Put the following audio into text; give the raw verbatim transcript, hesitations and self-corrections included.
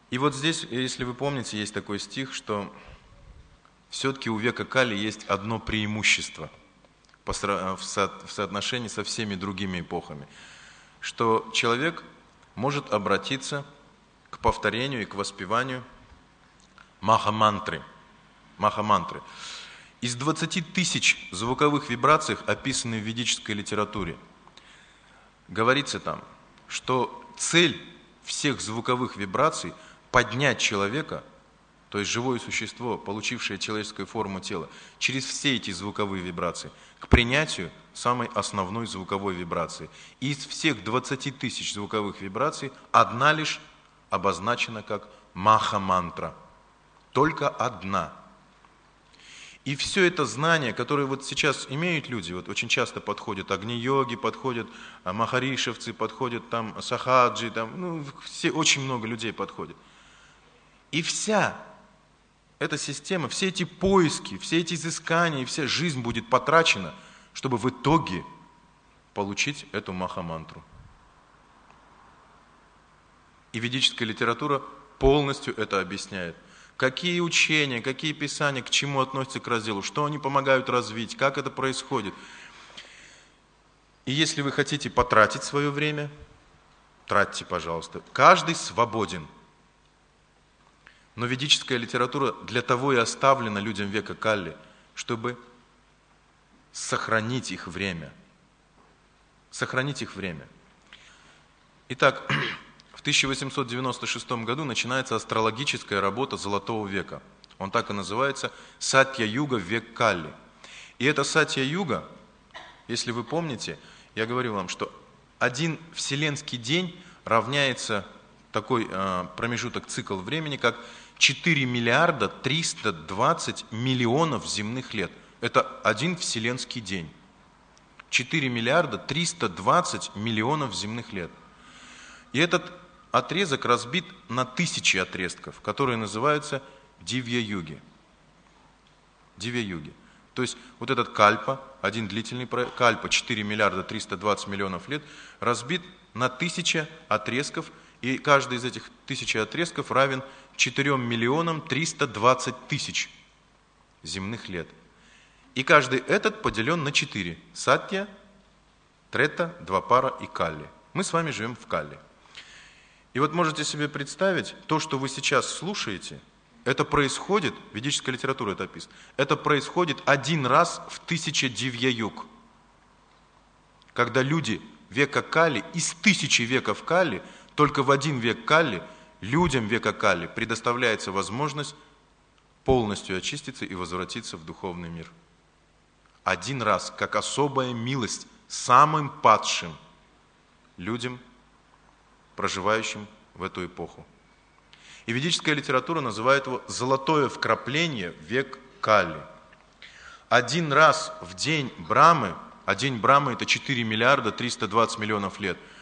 И вот здесь, если вы помните, есть такой стих, что все-таки у века Кали есть одно преимущество в соотношении со всеми другими эпохами, что человек может обратиться к повторению и к воспеванию маха-мантры. Маха-мантры. Из двадцати тысяч звуковых вибраций, описанных в ведической литературе, говорится там, что цель всех звуковых вибраций – поднять человека, то есть живое существо, получившее человеческую форму тела, через все эти звуковые вибрации, к принятию самой основной звуковой вибрации. И из всех двадцати тысяч звуковых вибраций одна лишь обозначена как маха-мантра. Только одна. И все это знание, которое вот сейчас имеют люди, вот очень часто подходят агни-йоги, подходят махаришевцы, подходят там сахаджи, там, ну, все, очень много людей подходит. И вся эта система, все эти поиски, все эти изыскания, вся жизнь будет потрачена, чтобы в итоге получить эту маха-мантру. И ведическая литература полностью это объясняет. Какие учения, какие писания, к чему относятся к разделу, что они помогают развить, как это происходит. И если вы хотите потратить свое время, тратьте, пожалуйста. Каждый свободен. Но ведическая литература для того и оставлена людям века Калли, чтобы сохранить их время. Сохранить их время. Итак, в тысяча восемьсот девяносто шестом году начинается астрологическая работа Золотого века. Он так и называется «Сатья-юга. Век Калли». И эта Сатья-юга, если вы помните, я говорил вам, что один вселенский день равняется такой э, промежуток, цикл времени, как четыре миллиарда триста двадцать миллионов земных лет. Это один вселенский день. четыре миллиарда триста двадцать миллионов земных лет. И этот отрезок разбит на тысячи отрезков, которые называются дивья-юги. Дивья-юги. То есть вот этот кальпа, один длительный кальпа, четыре миллиарда триста двадцать миллионов лет, разбит на тысячи отрезков, и каждый из этих тысячи отрезков равен четырем миллионам триста двадцать тысяч земных лет. И каждый этот поделен на четыре. Сатья, Трета, Двапара и Калли. Мы с вами живем в Калли. И вот можете себе представить, то, что вы сейчас слушаете, это происходит, ведическая литература это описывает, это происходит один раз в тысяча дивья-юг. Когда люди века Калли, из тысячи веков Калли, только в один век Калли, людям века Калли предоставляется возможность полностью очиститься и возвратиться в духовный мир. Один раз, как особая милость самым падшим людям, проживающим в эту эпоху. И ведическая литература называет его «золотое вкрапление в век Калли». Один раз в день Брамы, а день Брамы это четыре миллиарда триста двадцать миллионов лет –